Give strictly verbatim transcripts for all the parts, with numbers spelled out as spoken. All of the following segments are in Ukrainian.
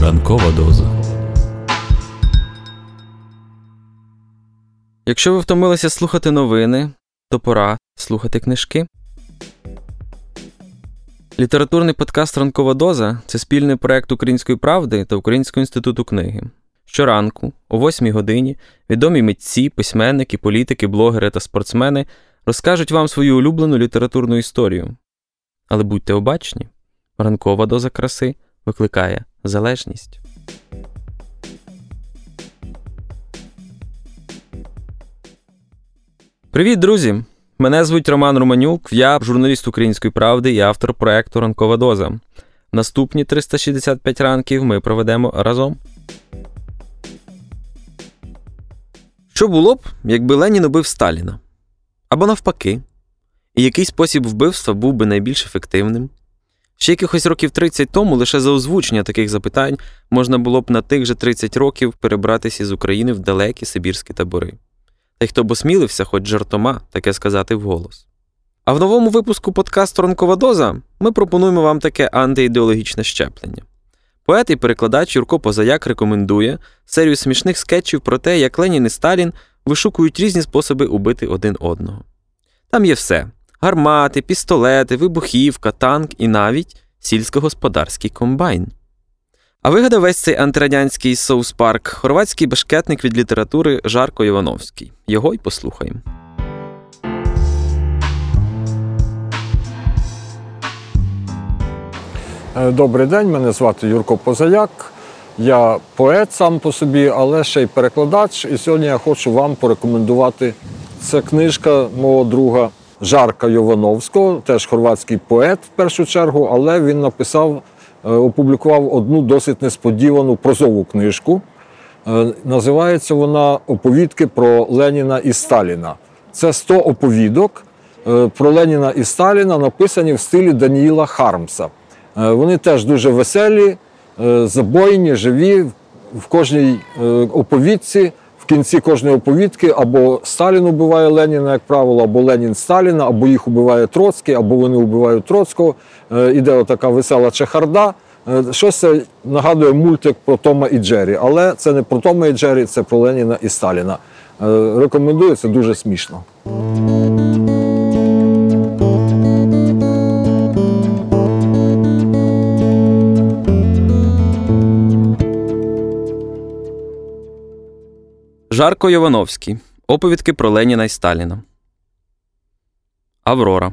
Ранкова доза. Якщо ви втомилися слухати новини, то пора слухати книжки. Літературний подкаст «Ранкова доза» – це спільний проєкт Української правди та Українського інституту книги. Щоранку, о восьмій годині, відомі митці, письменники, політики, блогери та спортсмени розкажуть вам свою улюблену літературну історію. Але будьте обачні, ранкова доза краси викликає залежність. Привіт, друзі! Мене звуть Роман Романюк, я журналіст Української правди і автор проєкту «Ранкова доза». Наступні триста шістдесят п'ять ранків ми проведемо разом. Що було б, якби Ленін убив Сталіна? Або навпаки? І який спосіб вбивства був би найбільш ефективним? Ще якихось років тридцять тому лише за озвучення таких запитань можна було б на тих же тридцять років перебратися з України в далекі сибірські табори. Та й хто б осмілився хоч жартома таке сказати вголос. А в новому випуску подкасту «Ранкова доза» ми пропонуємо вам таке антиідеологічне щеплення. Поет і перекладач Юрко Позаяк рекомендує серію смішних скетчів про те, як Ленін і Сталін вишукують різні способи убити один одного. Там є все – гармати, пістолети, вибухівка, танк і навіть сільськогосподарський комбайн. А вигадав весь цей антирадянський соус-парк хорватський бешкетник від літератури Жарко Йовановський. Його й послухаємо. Добрий день, мене звати Юрко Позаяк. Я поет сам по собі, але ще й перекладач. І сьогодні я хочу вам порекомендувати. Це книжка мого друга Жарка Йовановського, теж хорватський поет в першу чергу, але він написав, опублікував одну досить несподівану прозову книжку. Називається вона «Оповідки про Леніна і Сталіна». Це сто оповідок про Леніна і Сталіна, написані в стилі Даніїла Хармса. Вони теж дуже веселі, забойні, живі. В кожній оповідці, в кінці кожної оповідки або Сталін убиває Леніна, як правило, або Ленін Сталіна, або їх убиває Троцький, або вони убивають Троцького. Іде отака весела чехарда. Щось це нагадує мультик про Тома і Джері, але це не про Тома і Джері, це про Леніна і Сталіна. Рекомендую, це дуже смішно. Жарко Йовановський. Оповідки про Леніна і Сталіна. Аврора.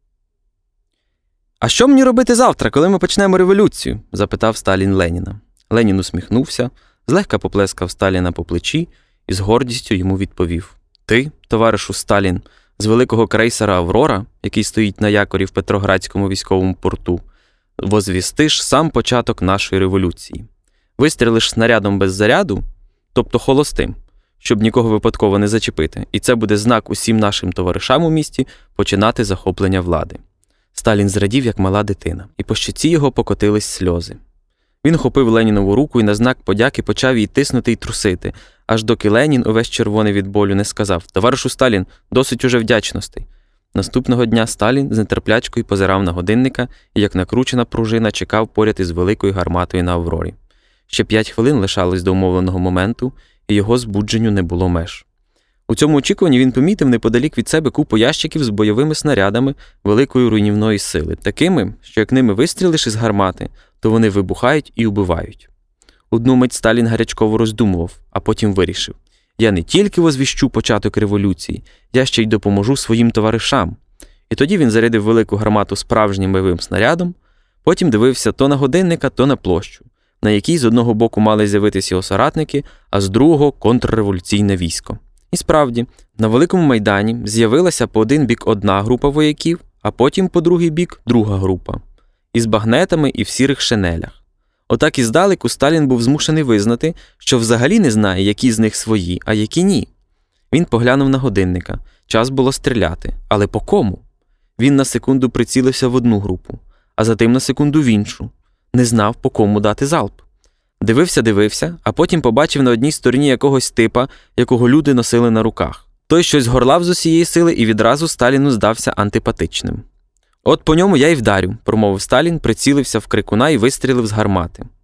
«А що мені робити завтра, коли ми почнемо революцію?» – запитав Сталін Леніна. Ленін усміхнувся, злегка поплескав Сталіна по плечі і з гордістю йому відповів: «Ти, товаришу Сталін, з великого крейсера «Аврора», який стоїть на якорі в Петроградському військовому порту, возвістиш сам початок нашої революції. Вистрілиш снарядом без заряду, тобто холостим, щоб нікого випадково не зачепити, і це буде знак усім нашим товаришам у місті починати захоплення влади». Сталін зрадів, як мала дитина, і по щоці його покотились сльози. Він хопив Ленінову руку і на знак подяки почав її тиснути й трусити, аж доки Ленін, увесь червоний від болю, не сказав: «Товаришу Сталін, досить уже вдячностей». Наступного дня Сталін з нетерплячкою позирав на годинника і, як накручена пружина, чекав поряд із великою гарматою на Аврорі. Ще п'ять хвилин лишалось до умовленого моменту, і його збудженню не було меж. У цьому очікуванні він помітив неподалік від себе купу ящиків з бойовими снарядами великої руйнівної сили, такими, що як ними вистрілиш із гармати, то вони вибухають і убивають. Одну мить Сталін гарячково роздумував, а потім вирішив: «Я не тільки возвіщу початок революції, я ще й допоможу своїм товаришам». І тоді він зарядив велику гармату справжнім бойовим снарядом, потім дивився то на годинника, то на площу, на якій з одного боку мали з'явитися його соратники, а з другого – контрреволюційне військо. І справді, на Великому Майдані з'явилася по один бік одна група вояків, а потім по другий бік друга група. Із багнетами і в сірих шинелях. Отак і здалеку Сталін був змушений визнати, що взагалі не знає, які з них свої, а які ні. Він поглянув на годинника. Час було стріляти. Але по кому? Він на секунду прицілився в одну групу, а затим на секунду в іншу. Не знав, по кому дати залп. Дивився-дивився, а потім побачив на одній стороні якогось типа, якого люди носили на руках. Той щось горлав з усієї сили і відразу Сталіну здався антипатичним. «От по ньому я й вдарю», – промовив Сталін, прицілився в крикуна і вистрілив з гармати.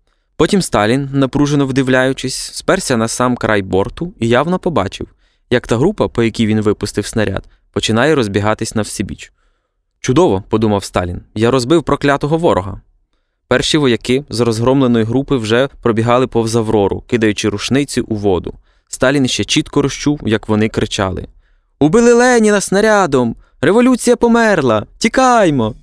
Потім Сталін, напружено вдивляючись, сперся на сам край борту і явно побачив, як та група, по якій він випустив снаряд, починає розбігатись навсібіч. «Чудово», – подумав Сталін, – «я розбив проклятого ворога». Перші вояки з розгромленої групи вже пробігали повз Аврору, кидаючи рушниці у воду. Сталін ще чітко розчув, як вони кричали: «Убили Леніна снарядом! Революція померла! Тікаймо!»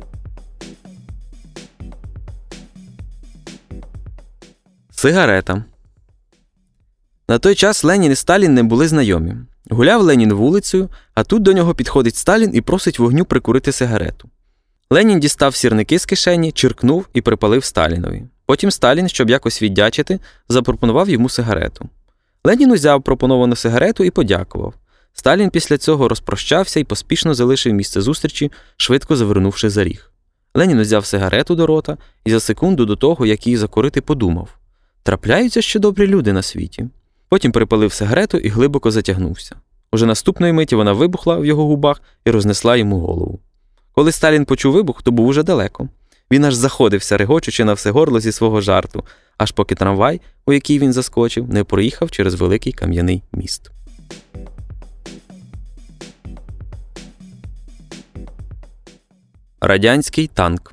Сигарета. На той час Ленін і Сталін не були знайомі. Гуляв Ленін вулицею, а тут до нього підходить Сталін і просить вогню прикурити сигарету. Ленін дістав сірники з кишені, чиркнув і припалив Сталінові. Потім Сталін, щоб якось віддячити, запропонував йому сигарету. Ленін узяв пропоновану сигарету і подякував. Сталін після цього розпрощався і поспішно залишив місце зустрічі, швидко завернувши за ріг. Ленін узяв сигарету до рота і за секунду до того, як її закурити, подумав: трапляються ще добрі люди на світі. Потім припалив сигарету і глибоко затягнувся. Уже наступної миті вона вибухла в його губах і рознесла йому голову. Коли Сталін почув вибух, то був уже далеко. Він аж заходився, регочучи на все горло зі свого жарту, аж поки трамвай, у який він заскочив, не проїхав через великий кам'яний міст. Радянський танк.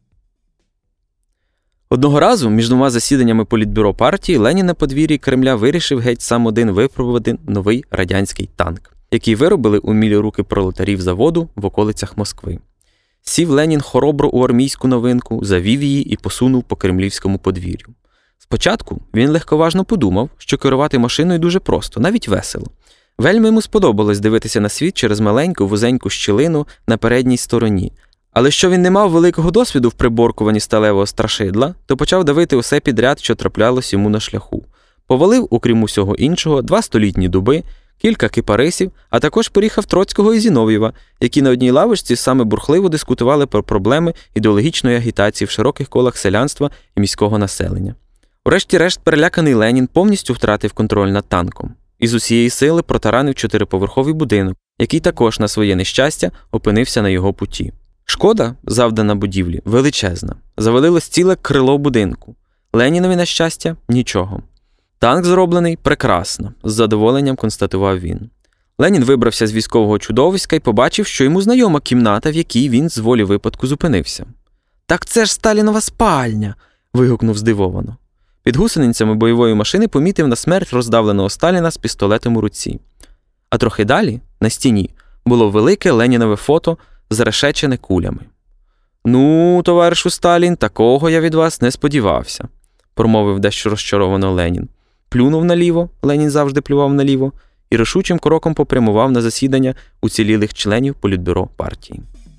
Одного разу між двома засіданнями Політбюро партії Ленін на подвір'ї Кремля вирішив геть сам один випробувати новий радянський танк, який виробили умілі руки пролетарів заводу в околицях Москви. Сів Ленін хоробро у армійську новинку, завів її і посунув по кремлівському подвір'ю. Спочатку він легковажно подумав, що керувати машиною дуже просто, навіть весело. Вельми йому сподобалось дивитися на світ через маленьку вузеньку щілину на передній стороні. Але що він не мав великого досвіду в приборкуванні сталевого страшидла, то почав давити усе підряд, що траплялось йому на шляху. Повалив, окрім усього іншого, два столітні дуби, кілька кипарисів, а також поріхав Троцького і Зінов'єва, які на одній лавочці саме бурхливо дискутували про проблеми ідеологічної агітації в широких колах селянства і міського населення. Урешті-решт переляканий Ленін повністю втратив контроль над танком і з усієї сили протаранив чотириповерховий будинок, який також на своє нещастя опинився на його путі. Шкода, завдана будівлі, величезна. Завалилось ціле крило будинку. Ленінові, на щастя, нічого. Танк зроблений прекрасно, з задоволенням констатував він. Ленін вибрався з військового чудовиська і побачив, що йому знайома кімната, в якій він з волі випадку зупинився. «Так це ж Сталінова спальня!» – вигукнув здивовано. Під гусеницями бойової машини помітив на смерть роздавленого Сталіна з пістолетом у руці. А трохи далі, на стіні, було велике Ленінове фото, зарешечене кулями. «Ну, товаришу Сталін, такого я від вас не сподівався», – промовив дещо розчаровано Ленін. Плюнув наліво, Ленін завжди плював наліво, і рішучим кроком попрямував на засідання уцілілих членів Політбюро партії.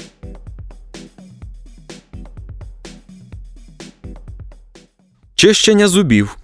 Чищення зубів.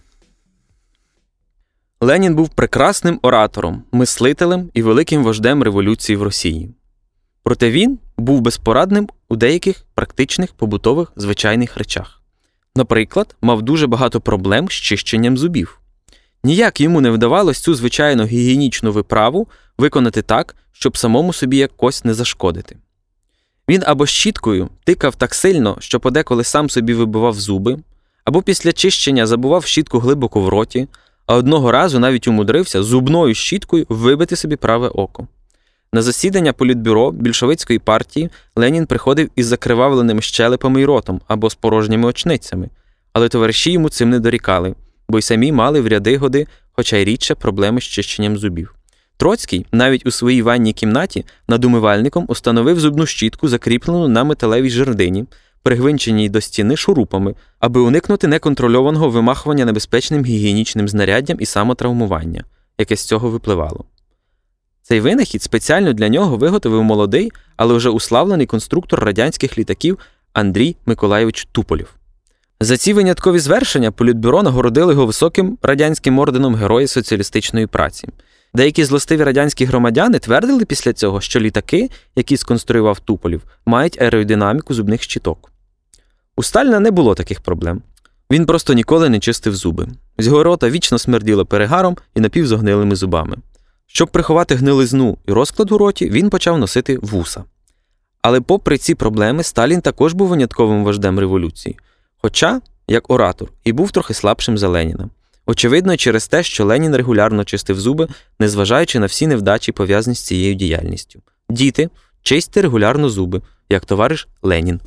Ленін був прекрасним оратором, мислителем і великим вождем революції в Росії. Проте він був безпорадним у деяких практичних, побутових, звичайних речах. Наприклад, мав дуже багато проблем з чищенням зубів. Ніяк йому не вдавалось цю звичайну гігієнічну виправу виконати так, щоб самому собі якось не зашкодити. Він або щіткою тикав так сильно, що подеколи сам собі вибивав зуби, або після чищення забував щітку глибоко в роті, а одного разу навіть умудрився зубною щіткою вибити собі праве око. На засідання Політбюро більшовицької партії Ленін приходив із закривавленими щелепами й ротом або з порожніми очницями, але товариші йому цим не дорікали, бо й самі мали в ряди годи, хоча й рідше, проблеми з чищенням зубів. Троцький навіть у своїй ванній кімнаті над умивальником установив зубну щітку, закріплену на металевій жердині, пригвинченій до стіни шурупами, аби уникнути неконтрольованого вимахування небезпечним гігієнічним знаряддям і самотравмування, яке з цього випливало. Цей винахід спеціально для нього виготовив молодий, але вже уславлений конструктор радянських літаків Андрій Миколайович Туполєв. За ці виняткові звершення Політбюро нагородило його високим радянським орденом Героя соціалістичної праці. Деякі злостиві радянські громадяни твердили після цього, що літаки, які сконструював Туполєв, мають аеродинаміку зубних щіток. У Сталіна не було таких проблем. Він просто ніколи не чистив зуби. З його рота вічно смерділо перегаром і напівзогнилими зубами. Щоб приховати гнилизну і розклад у роті, він почав носити вуса. Але попри ці проблеми, Сталін також був винятковим вождем революції. Хоча, як оратор, і був трохи слабшим за Леніна. Очевидно, через те, що Ленін регулярно чистив зуби, незважаючи на всі невдачі, пов'язані з цією діяльністю. Діти, чистьте регулярно зуби, як товариш Ленін.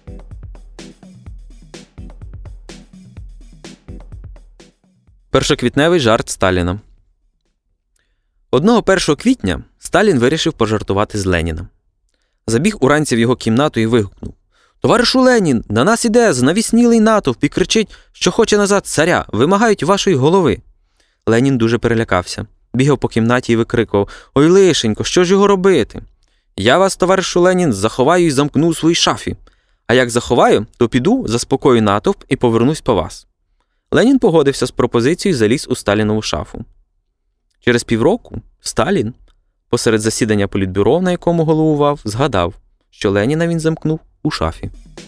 Першоквітневий жарт Сталіна. Одного першого квітня Сталін вирішив пожартувати з Леніном. Забіг уранці в його кімнату і вигукнув: «Товаришу Ленін, на нас іде знавіснілий натовп і кричить, що хоче назад царя, вимагають вашої голови». Ленін дуже перелякався. Бігав по кімнаті і викрикував: «Ой, лишенько, що ж його робити? Я вас, товаришу Ленін, заховаю і замкну у своїй шафі. А як заховаю, то піду, заспокою натовп і повернусь по вас». Ленін погодився з пропозицією і заліз у Сталінову шафу. Через півроку Сталін, посеред засідання політбюро, на якому головував, згадав, що Леніна він замкнув у шафі.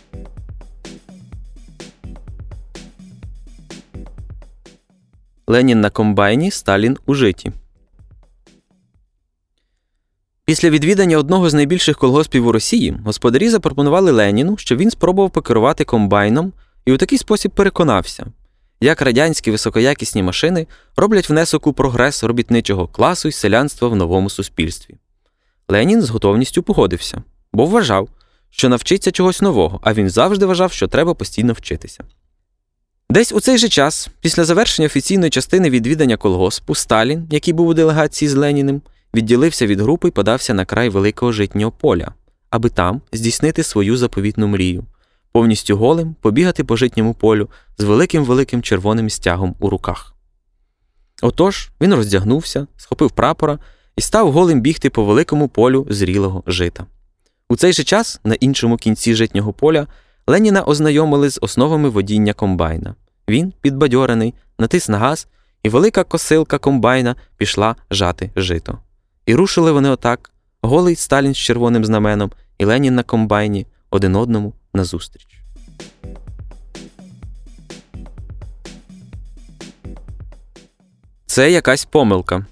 Ленін на комбайні, Сталін у житі. Після відвідання одного з найбільших колгоспів у Росії господарі запропонували Леніну, щоб він спробував покерувати комбайном і у такий спосіб переконався, як радянські високоякісні машини роблять внесок у прогрес робітничого класу і селянства в новому суспільстві. Ленін з готовністю погодився, бо вважав, що навчиться чогось нового, а він завжди вважав, що треба постійно вчитися. Десь у цей же час, після завершення офіційної частини відвідання колгоспу, Сталін, який був у делегації з Леніним, відділився від групи і подався на край великого житнього поля, аби там здійснити свою заповітну мрію – повністю голим побігати по житньому полю з великим-великим червоним стягом у руках. Отож, він роздягнувся, схопив прапора і став голим бігти по великому полю зрілого жита. У цей же час, на іншому кінці житнього поля, Леніна ознайомили з основами водіння комбайна. Він, підбадьорений, натис на газ, і велика косилка комбайна пішла жати жито. І рушили вони отак, голий Сталін з червоним знаменом і Ленін на комбайні, один одному назустріч. Це якась помилка.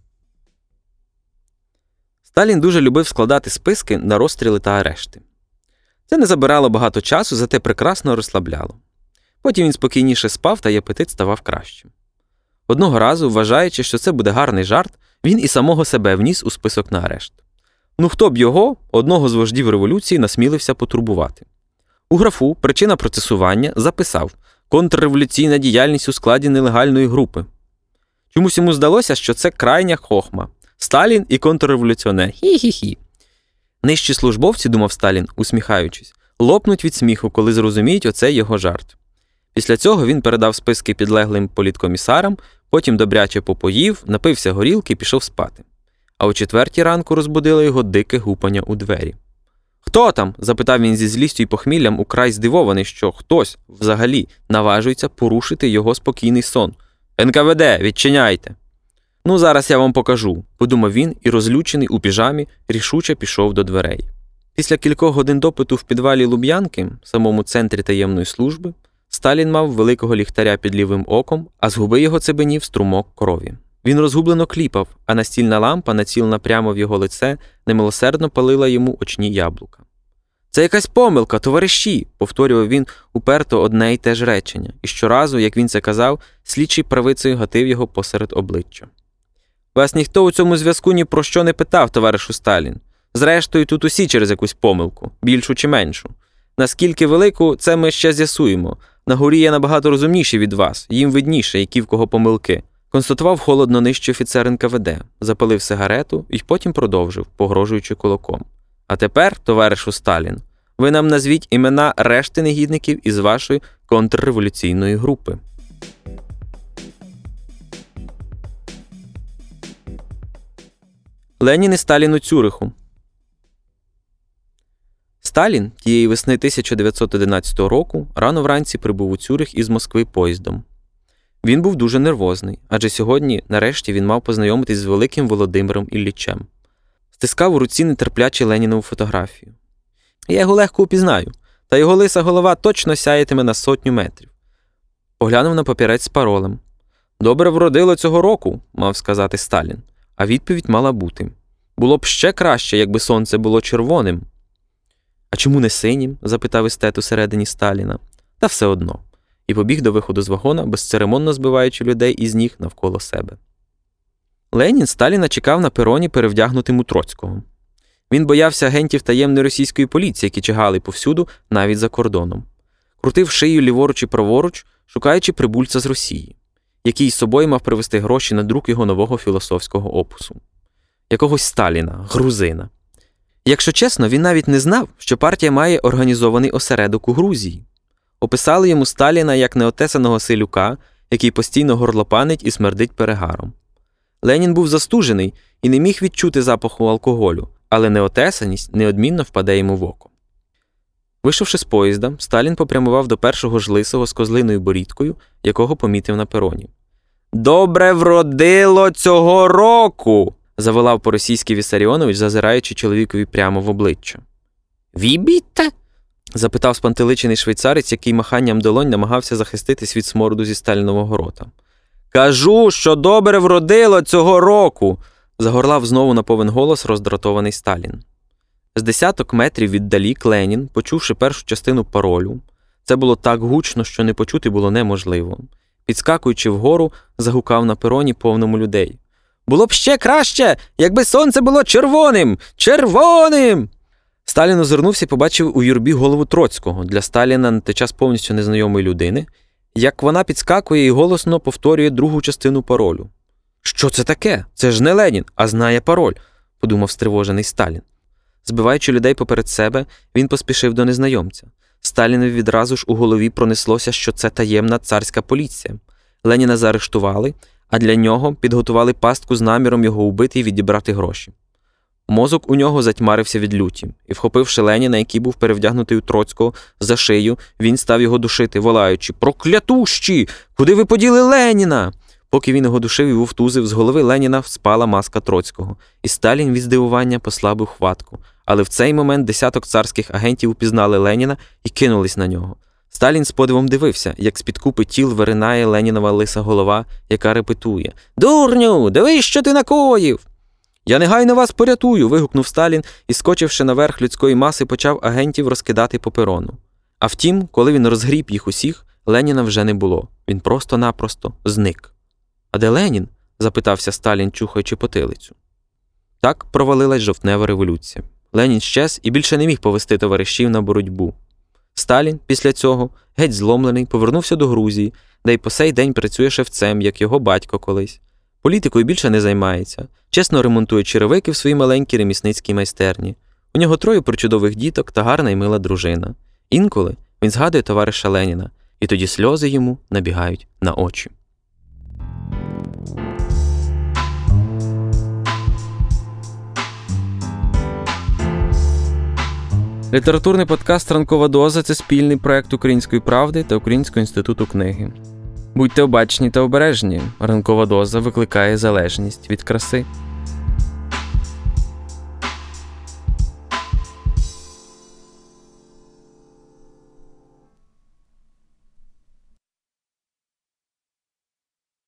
Сталін дуже любив складати списки на розстріли та арешти. Це не забирало багато часу, зате прекрасно розслабляло. Потім він спокійніше спав, та й апетит ставав кращим. Одного разу, вважаючи, що це буде гарний жарт, він і самого себе вніс у список на арешт. Ну хто б його, одного з вождів революції, насмілився потурбувати. У графу «Причина процесування» записав «Контрреволюційна діяльність у складі нелегальної групи». Чомусь йому здалося, що це крайня хохма. Сталін і контрреволюціонер. Хі-хі-хі. Нижчі службовці, думав Сталін, усміхаючись, лопнуть від сміху, коли зрозуміють оцей його жарт. Після цього він передав списки підлеглим політкомісарам, потім добряче попоїв, напився горілки і пішов спати. А о четвертій ранку розбудило його дике гупання у двері. «Хто там?» – запитав він зі злістю і похміллям, украй здивований, що хтось взагалі наважується порушити його спокійний сон. «ен ка ве де, відчиняйте!» «Ну, зараз я вам покажу», – подумав він і, розлючений у піжамі, рішуче пішов до дверей. Після кількох годин допиту в підвалі Луб'янки, самому центрі таємної служби, Сталін мав великого ліхтаря під лівим оком, а з губи його цебенів струмок крові. Він розгублено кліпав, а настільна лампа, націлена прямо в його лице, немилосердно палила йому очні яблука. «Це якась помилка, товариші!» – повторював він уперто одне й те ж речення, і щоразу, як він це казав, слідчий правицею гатив його посеред обличчя. «Вас ніхто у цьому зв'язку ні про що не питав, товаришу Сталін. Зрештою, тут усі через якусь помилку, більшу чи меншу. Наскільки велику, це ми ще з'ясуємо. На горі є набагато розумніші від вас, їм видніше, які в кого помилки», – констатував холодно нижчий офіцер ен ка ве де, запалив сигарету і потім продовжив, погрожуючи кулаком. «А тепер, товаришу Сталін, ви нам назвіть імена решти негідників із вашої контрреволюційної групи». Ленін і Сталін у Цюриху. Сталін тієї весни тисяча дев'ятсот одинадцятого року рано вранці прибув у Цюрих із Москви поїздом. Він був дуже нервозний, адже сьогодні, нарешті, він мав познайомитись з великим Володимиром Іллічем. Стискав у руці нетерпляче Ленінову фотографію. «Я його легко упізнаю, та його лиса голова точно сяєтиме на сотню метрів». Поглянув на папірець з паролем. «Добре вродило цього року», – мав сказати Сталін. А відповідь мала бути. «Було б ще краще, якби сонце було червоним». «А чому не синім?» – запитав естет усередині Сталіна. «Та все одно. і побіг до виходу з вагона, безцеремонно збиваючи людей із ніг навколо себе. Ленін Сталіна чекав на пероні перевдягнутим у Троцького. Він боявся агентів таємної російської поліції, які чигали повсюду, навіть за кордоном. Крутив шию ліворуч і праворуч, шукаючи прибульця з Росії, який з собою мав привезти гроші на друк його нового філософського опусу. Якогось Сталіна, грузина. Якщо чесно, він навіть не знав, що партія має організований осередок у Грузії. Описали йому Сталіна як неотесаного селюка, який постійно горлопанить і смердить перегаром. Ленін був застужений і не міг відчути запаху алкоголю, але неотесаність неодмінно впаде йому в око. Вийшовши з поїзда, Сталін попрямував до першого ж лисого з козлиною борідкою, якого помітив на пероні. «Добре вродило цього року!» – заволав по-російськи Вісаріонович, зазираючи чоловікові прямо в обличчя. «Вібіте?» – запитав спантеличений швейцарець, який маханням долонь намагався захиститись від смороду зі Сталінового рота. «Кажу, що добре вродило цього року!» – загорлав знову на повен голос роздратований Сталін. З десяток метрів віддалік Ленін, почувши першу частину паролю, це було так гучно, що не почути було неможливо, підскакуючи вгору, загукав на пероні повному людей. «Було б ще краще, якби сонце було червоним! Червоним!» Сталін озирнувся і побачив у юрбі голову Троцького, для Сталіна на той час повністю незнайомої людини, як вона підскакує і голосно повторює другу частину паролю. «Що це таке? Це ж не Ленін, а знає пароль», – подумав стривожений Сталін. Збиваючи людей поперед себе, він поспішив до незнайомця. Сталінові відразу ж у голові пронеслося, що це таємна царська поліція. Леніна заарештували, а для нього підготували пастку з наміром його убити і відібрати гроші. Мозок у нього затьмарився від люті, і, вхопивши Леніна, який був перевдягнутий у Троцького, за шию, він став його душити, волаючи «Проклятущі! Куди ви поділи Леніна?» Поки він його душив і вовтузив, з голови Леніна спала маска Троцького, і Сталін від здивування послабив хватку. Але в цей момент десяток царських агентів упізнали Леніна і кинулись на нього. Сталін з подивом дивився, як з-під купи тіл виринає Ленінова лиса голова, яка репетує «Дурню, дивись, що ти накоїв!» «Я негайно вас порятую!» – вигукнув Сталін і, скочивши наверх людської маси, почав агентів розкидати по перону. А втім, коли він розгріб їх усіх, Леніна вже не було. Він просто-напросто зник. «А де Ленін?» – запитався Сталін, чухаючи потилицю. Так провалилась жовтнева революція. Ленін щез і більше не міг повести товаришів на боротьбу. Сталін після цього, геть зломлений, повернувся до Грузії, де й по сей день працює шевцем, як його батько колись. Політикою більше не займається, чесно ремонтує черевики в своїй маленькій ремісницькій майстерні. У нього троє причудових діток та гарна й мила дружина. Інколи він згадує товариша Леніна, і тоді сльози йому набігають на очі. Літературний подкаст «Ранкова доза» – це спільний проєкт Української правди та Українського інституту книги. Будьте обачні та обережні. Ранкова доза викликає залежність від краси.